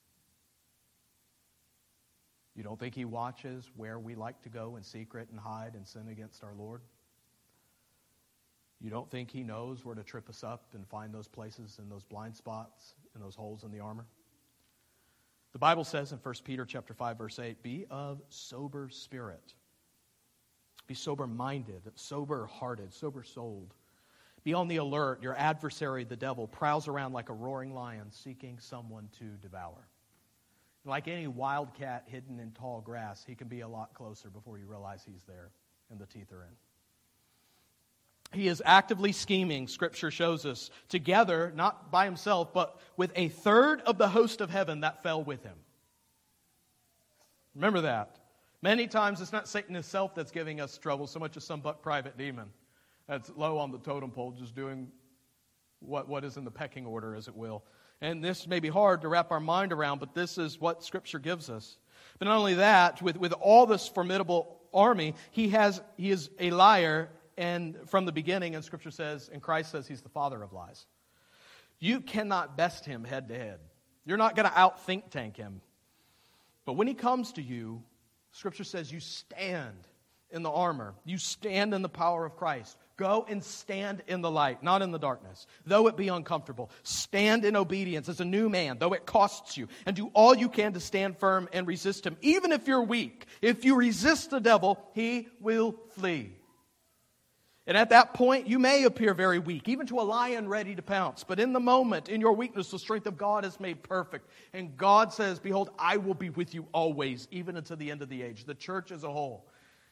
You don't think he watches where we like to go in secret and hide and sin against our Lord? You don't think he knows where to trip us up and find those places and those blind spots and those holes in the armor? The Bible says in First Peter chapter five, verse eight, be of sober spirit. Be sober-minded, sober-hearted, sober-souled. Be on the alert. Your adversary, the devil, prowls around like a roaring lion seeking someone to devour. Like any wildcat hidden in tall grass, he can be a lot closer before you realize he's there and the teeth are in. He is actively scheming, Scripture shows us, together, not by himself, but with a third of the host of heaven that fell with him. Remember that. Many times it's not Satan himself that's giving us trouble so much as some buck private demon that's low on the totem pole, just doing what, what is in the pecking order, as it will. And this may be hard to wrap our mind around, but this is what Scripture gives us. But not only that, with, with all this formidable army, he has he is a liar. And from the beginning, and Scripture says, and Christ says he's the father of lies. You cannot best him head to head. You're not going to out-think tank him. But when he comes to you, Scripture says you stand in the armor. You stand in the power of Christ. Go and stand in the light, not in the darkness. Though it be uncomfortable, stand in obedience as a new man, though it costs you. And do all you can to stand firm and resist him. Even if you're weak, if you resist the devil, he will flee. And at that point, you may appear very weak, even to a lion ready to pounce. But in the moment, in your weakness, the strength of God is made perfect. And God says, behold, I will be with you always, even unto the end of the age. The church as a whole.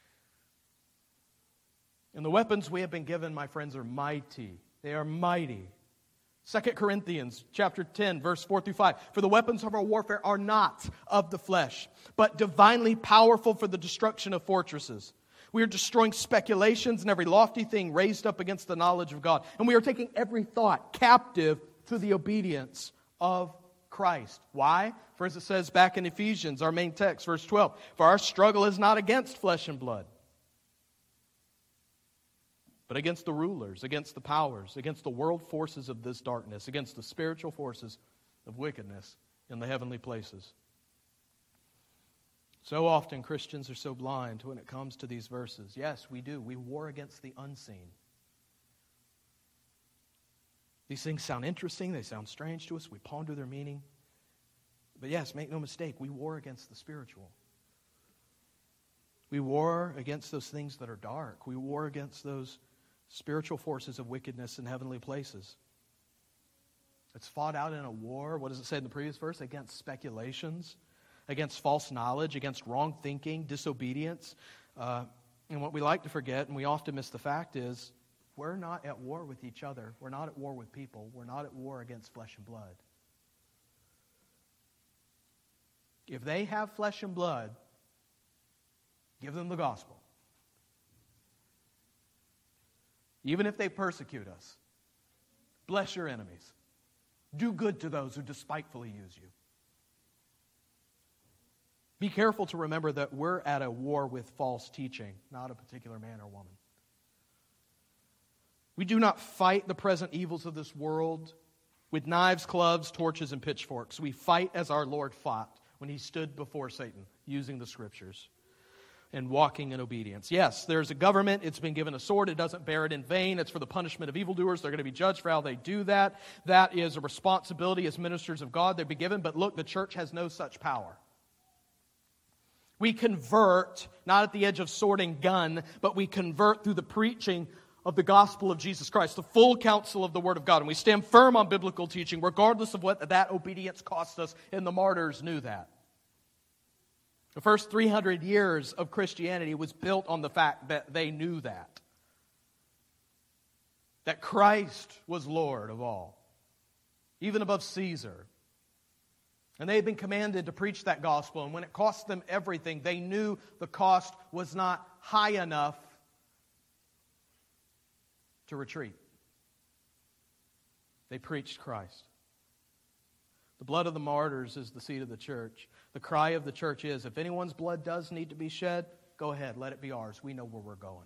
And the weapons we have been given, my friends, are mighty. They are mighty. Second Corinthians chapter ten, verse four through five. For the weapons of our warfare are not of the flesh, but divinely powerful for the destruction of fortresses. We are destroying speculations and every lofty thing raised up against the knowledge of God. And we are taking every thought captive to the obedience of Christ. Why? For as it says back in Ephesians, our main text, verse twelve, for our struggle is not against flesh and blood, but against the rulers, against the powers, against the world forces of this darkness, against the spiritual forces of wickedness in the heavenly places. So often Christians are so blind when it comes to these verses. Yes, we do. We war against the unseen. These things sound interesting. They sound strange to us. We ponder their meaning. But yes, make no mistake, we war against the spiritual. We war against those things that are dark. We war against those spiritual forces of wickedness in heavenly places. It's fought out in a war, what does it say in the previous verse? Against speculations, against false knowledge, against wrong thinking, disobedience. Uh, and what we like to forget, and we often miss the fact, is we're not at war with each other. We're not at war with people. We're not at war against flesh and blood. If they have flesh and blood, give them the gospel. Even if they persecute us, bless your enemies. Do good to those who despitefully use you. Be careful to remember that we're at a war with false teaching, not a particular man or woman. We do not fight the present evils of this world with knives, clubs, torches, and pitchforks. We fight as our Lord fought when He stood before Satan, using the Scriptures and walking in obedience. Yes, there's a government. It's been given a sword. It doesn't bear it in vain. It's for the punishment of evildoers. They're going to be judged for how they do that. That is a responsibility as ministers of God they've been given. But look, the church has no such power. We convert, not at the edge of sword and gun, but we convert through the preaching of the gospel of Jesus Christ, the full counsel of the Word of God. And we stand firm on biblical teaching, regardless of what that obedience cost us, and the martyrs knew that. The first three hundred years of Christianity was built on the fact that they knew that. That Christ was Lord of all, even above Caesar. And they had been commanded to preach that gospel, and when it cost them everything, they knew the cost was not high enough to retreat. They preached Christ. The blood of the martyrs is the seed of the church. The cry of the church is, if anyone's blood does need to be shed, go ahead, let it be ours. We know where we're going.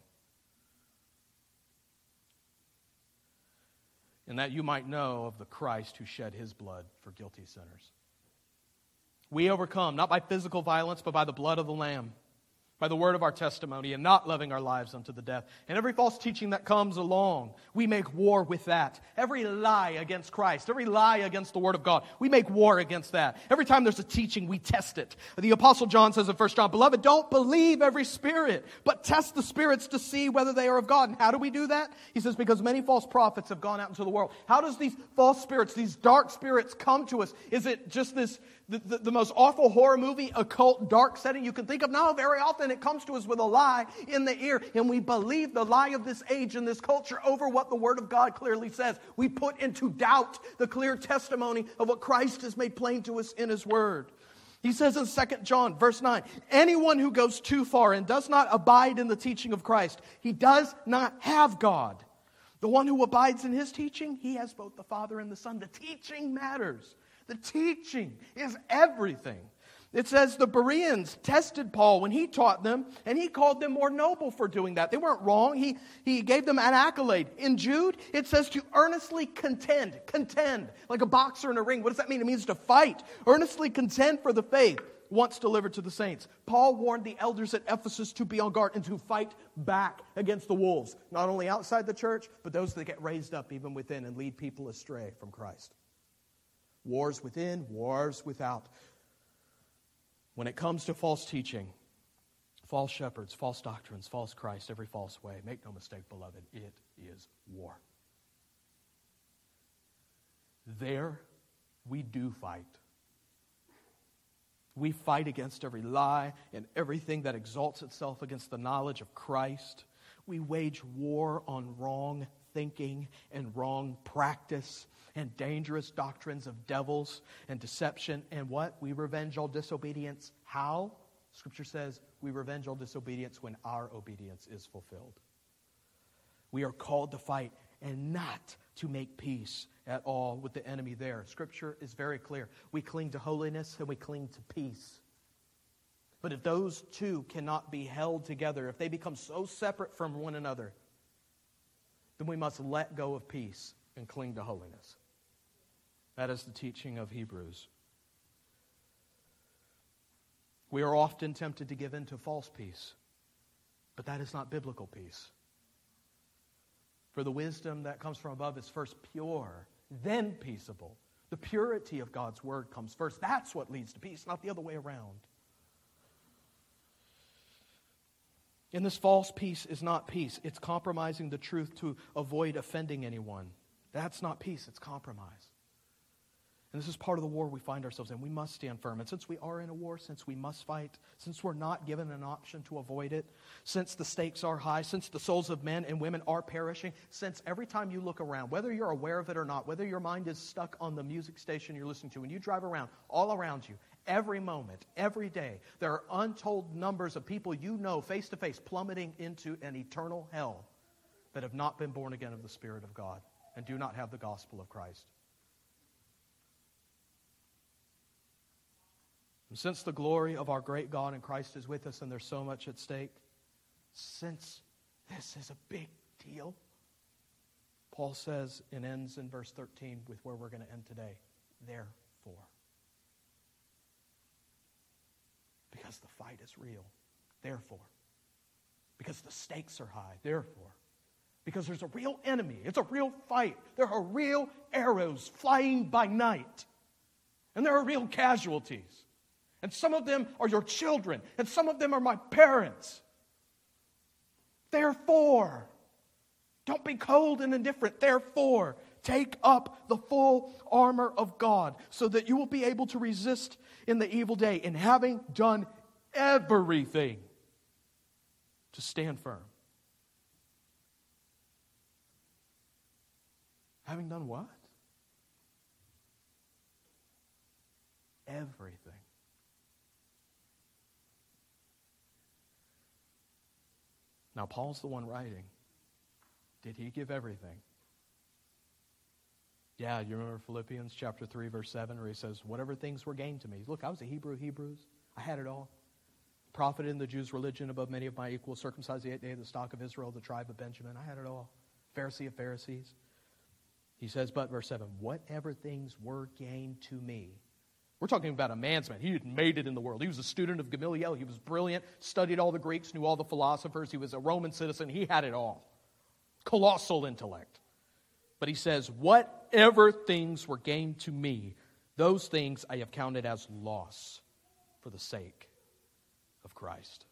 And that you might know of the Christ who shed His blood for guilty sinners. We overcome, not by physical violence, but by the blood of the Lamb, by the word of our testimony, and not loving our lives unto the death. And every false teaching that comes along, we make war with that. Every lie against Christ, every lie against the Word of God, we make war against that. Every time there's a teaching, we test it. The Apostle John says in First John, Beloved, don't believe every spirit, but test the spirits to see whether they are of God. And how do we do that? He says, because many false prophets have gone out into the world. How does these false spirits, these dark spirits come to us? Is it just this, the, the, the most awful horror movie, occult, dark setting you can think of? No, very often it comes to us with a lie in the ear, and we believe the lie of this age and this culture over what the Word of God clearly says. We put into doubt the clear testimony of what Christ has made plain to us in His Word. He says in Second John, verse nine, anyone who goes too far and does not abide in the teaching of Christ, he does not have God. The one who abides in His teaching, he has both the Father and the Son. The teaching matters. The teaching is everything. It says the Bereans tested Paul when he taught them, and he called them more noble for doing that. They weren't wrong. He, he gave them an accolade. In Jude, it says to earnestly contend. Contend, like a boxer in a ring. What does that mean? It means to fight. Earnestly contend for the faith once delivered to the saints. Paul warned the elders at Ephesus to be on guard and to fight back against the wolves. Not only outside the church, but those that get raised up even within and lead people astray from Christ. Wars within, wars without. When it comes to false teaching, false shepherds, false doctrines, false Christ, every false way, make no mistake, beloved, it is war. There, we do fight. We fight against every lie and everything that exalts itself against the knowledge of Christ. We wage war on wrong thinking and wrong practice and dangerous doctrines of devils and deception. And what? We revenge all disobedience. How? Scripture says we revenge all disobedience when our obedience is fulfilled. We are called to fight and not to make peace at all with the enemy there. Scripture is very clear. We cling to holiness and we cling to peace. But if those two cannot be held together, if they become so separate from one another, then we must let go of peace and cling to holiness. That is the teaching of Hebrews. We are often tempted to give in to false peace, but that is not biblical peace. For the wisdom that comes from above is first pure, then peaceable. The purity of God's word comes first. That's what leads to peace, not the other way around. And this false peace is not peace. It's compromising the truth to avoid offending anyone. That's not peace, it's compromise. And this is part of the war we find ourselves in. We must stand firm. And since we are in a war, since we must fight, since we're not given an option to avoid it, since the stakes are high, since the souls of men and women are perishing, since every time you look around, whether you're aware of it or not, whether your mind is stuck on the music station you're listening to, when you drive around, all around you, every moment, every day, there are untold numbers of people you know face to face plummeting into an eternal hell that have not been born again of the Spirit of God and do not have the gospel of Christ. And since the glory of our great God and Christ is with us and there's so much at stake, since this is a big deal, Paul says and ends in verse thirteen with where we're going to end today. Therefore. Because the fight is real. Therefore. Because the stakes are high. Therefore. Because there's a real enemy. It's a real fight. There are real arrows flying by night. And there are real casualties. And some of them are your children. And some of them are my parents. Therefore, don't be cold and indifferent. Therefore, take up the full armor of God so that you will be able to resist in the evil day. And having done everything, to stand firm. Having done what? Everything. Now, Paul's the one writing. Did he give everything? Yeah, you remember Philippians chapter three, verse seven, where he says, whatever things were gained to me. Look, I was a Hebrew, Hebrews. I had it all. Profited in the Jews' religion above many of my equals, circumcised the eighth day of the stock of Israel, the tribe of Benjamin. I had it all. Pharisee of Pharisees. He says, but, verse seven, whatever things were gained to me. We're talking about a man's man. He had made it in the world. He was a student of Gamaliel. He was brilliant, studied all the Greeks, knew all the philosophers. He was a Roman citizen. He had it all. Colossal intellect. But he says, whatever things were gained to me, those things I have counted as loss for the sake of Christ.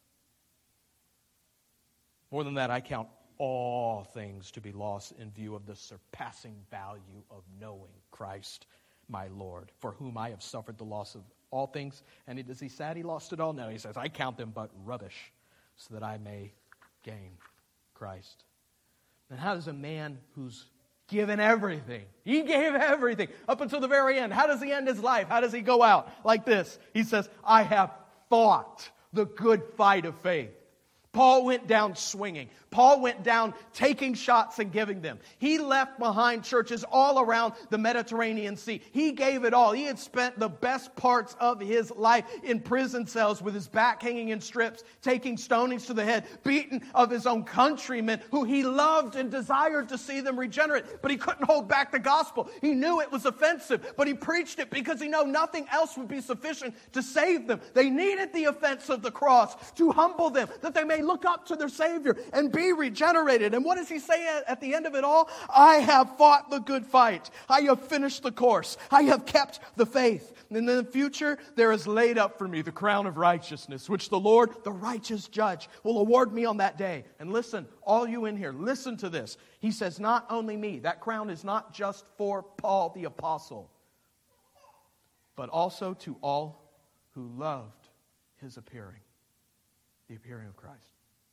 More than that, I count all things to be lost in view of the surpassing value of knowing Christ, my Lord, for whom I have suffered the loss of all things. And is he sad he lost it all? No, he says, I count them but rubbish so that I may gain Christ. And how does a man who's given everything, he gave everything up until the very end, how does he end his life? How does he go out? Like this. He says, I have fought the good fight of faith. Paul went down swinging. Paul went down taking shots and giving them. He left behind churches all around the Mediterranean Sea. He gave it all. He had spent the best parts of his life in prison cells with his back hanging in strips, taking stonings to the head, beaten of his own countrymen who he loved and desired to see them regenerate. But he couldn't hold back the gospel. He knew it was offensive, but he preached it because he knew nothing else would be sufficient to save them. They needed the offense of the cross to humble them, that they may look up to their Savior and be regenerated. And what does he say at, at the end of it all? I have fought the good fight. I have finished the course. I have kept the faith. And in the future, there is laid up for me the crown of righteousness, which the Lord, the righteous judge, will award me on that day. And listen, all you in here, listen to this. He says, not only me. That crown is not just for Paul the apostle, but also to all who loved his appearing, the appearing of Christ.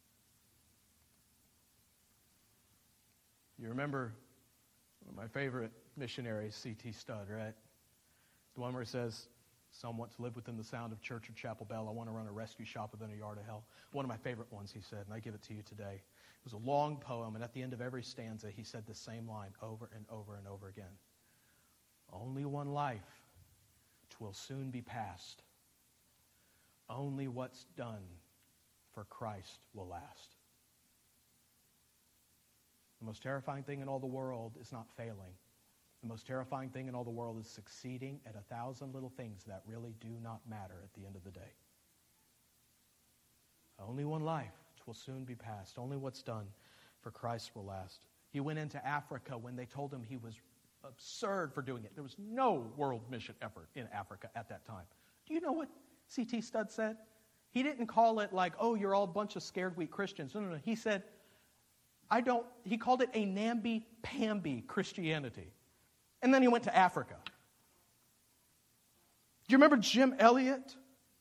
You remember one of my favorite missionaries, C T Studd, right? The one where it says, Some want to live within the sound of church or chapel bell. I want to run a rescue shop within a yard of hell. One of my favorite ones, he said, and I give it to you today. It was a long poem, and at the end of every stanza, he said the same line over and over and over again. Only one life, 'twill soon be past. Only what's done for Christ will last. The most terrifying thing in all the world is not failing. The most terrifying thing in all the world is succeeding at a thousand little things that really do not matter at the end of the day. Only one life, 'twill soon be past. Only what's done for Christ will last. He went into Africa when they told him he was absurd for doing it. There was no world mission effort in Africa at that time. Do you know what C T Studd said? He didn't call it like, oh, you're all a bunch of scared, weak Christians. No, no, no. He said, I don't, he called it a namby-pamby Christianity. And then he went to Africa. Do you remember Jim Elliot?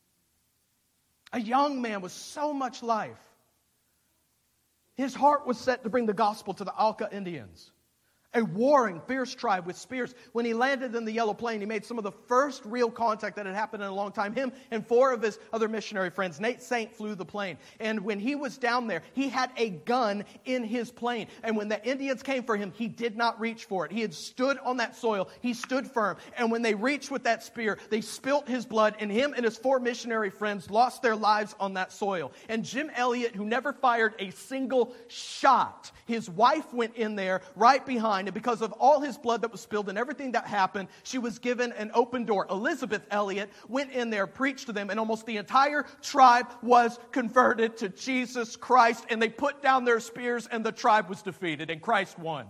A young man with so much life. His heart was set to bring the gospel to the Alka Indians. A warring, fierce tribe with spears. When he landed in the Yellow Plain, he made some of the first real contact that had happened in a long time. Him and four of his other missionary friends. Nate Saint flew the plane. And when he was down there, he had a gun in his plane. And when the Indians came for him, he did not reach for it. He had stood on that soil. He stood firm. And when they reached with that spear, they spilt his blood. And him and his four missionary friends lost their lives on that soil. And Jim Elliot, who never fired a single shot, his wife went in there right behind. And because of all his blood that was spilled and everything that happened, she was given an open door. Elizabeth Elliot went in there, preached to them, and almost the entire tribe was converted to Jesus Christ. And they put down their spears, and the tribe was defeated, and Christ won.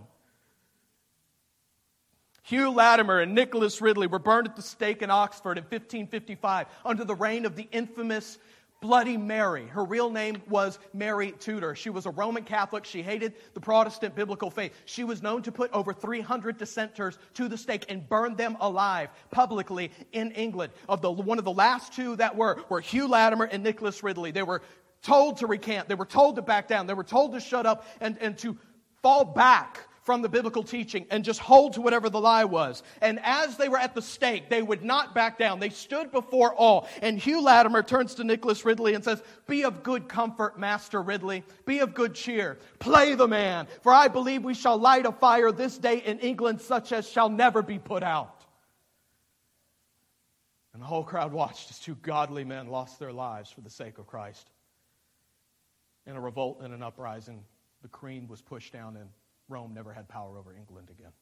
Hugh Latimer and Nicholas Ridley were burned at the stake in Oxford in fifteen fifty-five under the reign of the infamous Bloody Mary. Her real name was Mary Tudor. She was a Roman Catholic. She hated the Protestant biblical faith. She was known to put over three hundred dissenters to the stake and burn them alive publicly in England. Of the one of the last two that were, were Hugh Latimer and Nicholas Ridley. They were told to recant. They were told to back down. They were told to shut up and, and to fall back from the biblical teaching and just hold to whatever the lie was. And as they were at the stake, they would not back down. They stood before all. And Hugh Latimer turns to Nicholas Ridley and says, "Be of good comfort, Master Ridley. Be of good cheer. Play the man. For I believe we shall light a fire this day in England such as shall never be put out." And the whole crowd watched as two godly men lost their lives for the sake of Christ. In a revolt and an uprising, the queen was pushed down and Rome never had power over England again.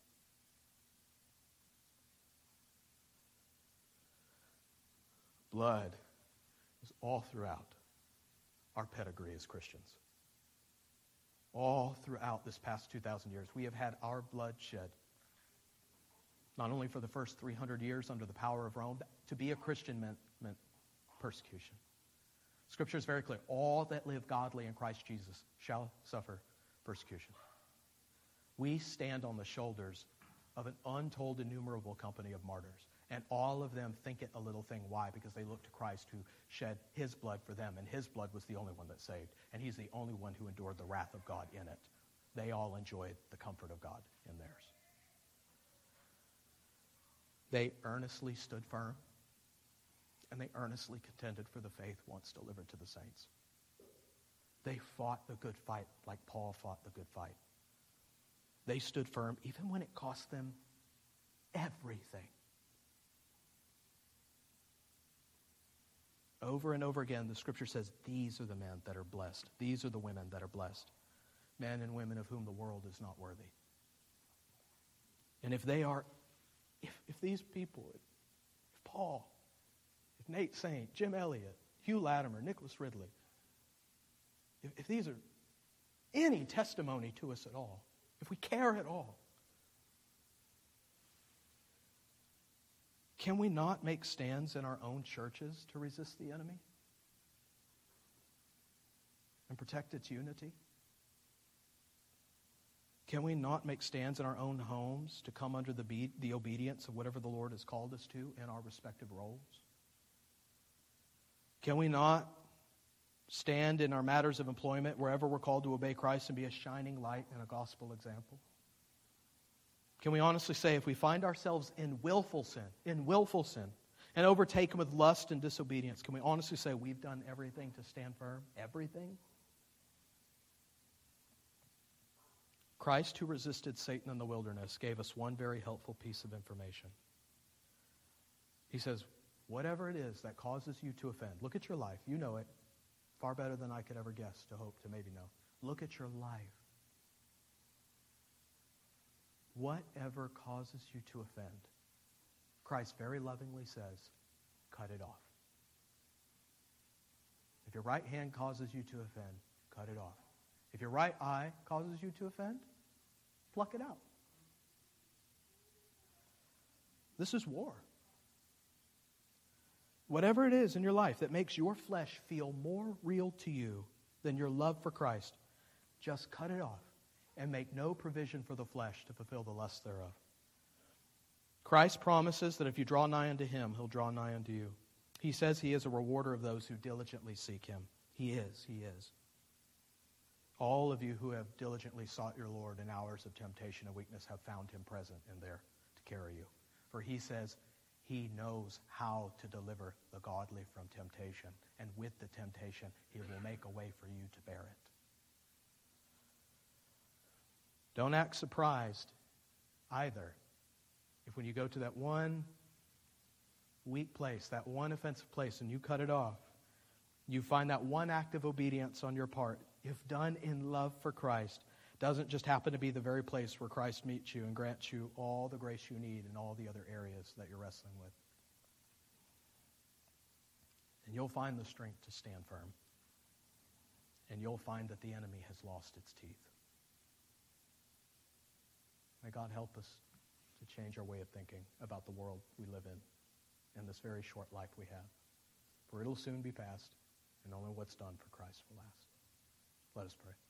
Blood is all throughout our pedigree as Christians. All throughout this past two thousand years, we have had our blood shed. Not only for the first three hundred years under the power of Rome, to be a Christian meant, meant persecution. Scripture is very clear. All that live godly in Christ Jesus shall suffer persecution. We stand on the shoulders of an untold, innumerable company of martyrs. And all of them think it a little thing. Why? Because they look to Christ who shed his blood for them. And his blood was the only one that saved. And he's the only one who endured the wrath of God in it. They all enjoyed the comfort of God in theirs. They earnestly stood firm. And they earnestly contended for the faith once delivered to the saints. They fought the good fight like Paul fought the good fight. They stood firm even when it cost them everything. Over and over again, the Scripture says, these are the men that are blessed. These are the women that are blessed. Men and women of whom the world is not worthy. And if they are, if, if these people, if Paul, if Nate Saint, Jim Elliot, Hugh Latimer, Nicholas Ridley, if, if these are any testimony to us at all, if we care at all, can we not make stands in our own churches to resist the enemy and protect its unity? Can we not make stands in our own homes to come under the, be- the obedience of whatever the Lord has called us to in our respective roles? Can we not stand in our matters of employment wherever we're called to obey Christ and be a shining light and a gospel example? Can we honestly say if we find ourselves in willful sin, in willful sin, and overtaken with lust and disobedience. Can we honestly say we've done everything to stand firm? Everything? Christ, who resisted Satan in the wilderness, gave us one very helpful piece of information. He says, whatever it is that causes you to offend, look at your life. You know it far better than I could ever guess, to hope, to maybe know. Look at your life. Whatever causes you to offend, Christ very lovingly says, cut it off. If your right hand causes you to offend, cut it off. If your right eye causes you to offend, pluck it out. This is war. Whatever it is in your life that makes your flesh feel more real to you than your love for Christ, just cut it off and make no provision for the flesh to fulfill the lust thereof. Christ promises that if you draw nigh unto Him, He'll draw nigh unto you. He says He is a rewarder of those who diligently seek Him. He is, He is. All of you who have diligently sought your Lord in hours of temptation and weakness have found Him present and there to carry you. For He says He knows how to deliver the godly from temptation. And with the temptation, He will make a way for you to bear it. Don't act surprised either if when you go to that one weak place, that one offensive place, and you cut it off, you find that one act of obedience on your part, if done in love for Christ, doesn't just happen to be the very place where Christ meets you and grants you all the grace you need in all the other areas that you're wrestling with. And you'll find the strength to stand firm. And you'll find that the enemy has lost its teeth. May God help us to change our way of thinking about the world we live in, in this very short life we have. For it'll soon be past, and only what's done for Christ will last. Let us pray.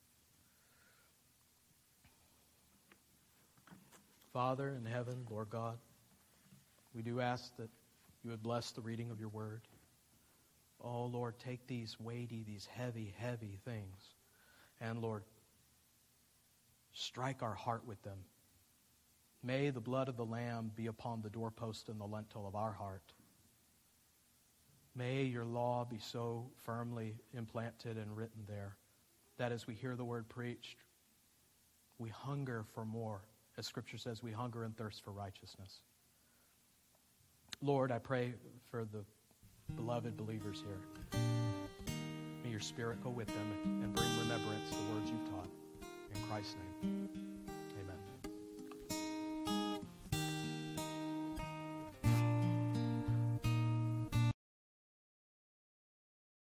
Father in heaven, Lord God, we do ask that you would bless the reading of your word. Oh, Lord, take these weighty, these heavy, heavy things, and, Lord, strike our heart with them. May the blood of the Lamb be upon the doorpost and the lintel of our heart. May your law be so firmly implanted and written there that as we hear the word preached, we hunger for more. As Scripture says, we hunger and thirst for righteousness. Lord, I pray for the beloved believers here. May your Spirit go with them and bring remembrance the words you've taught. In Christ's name.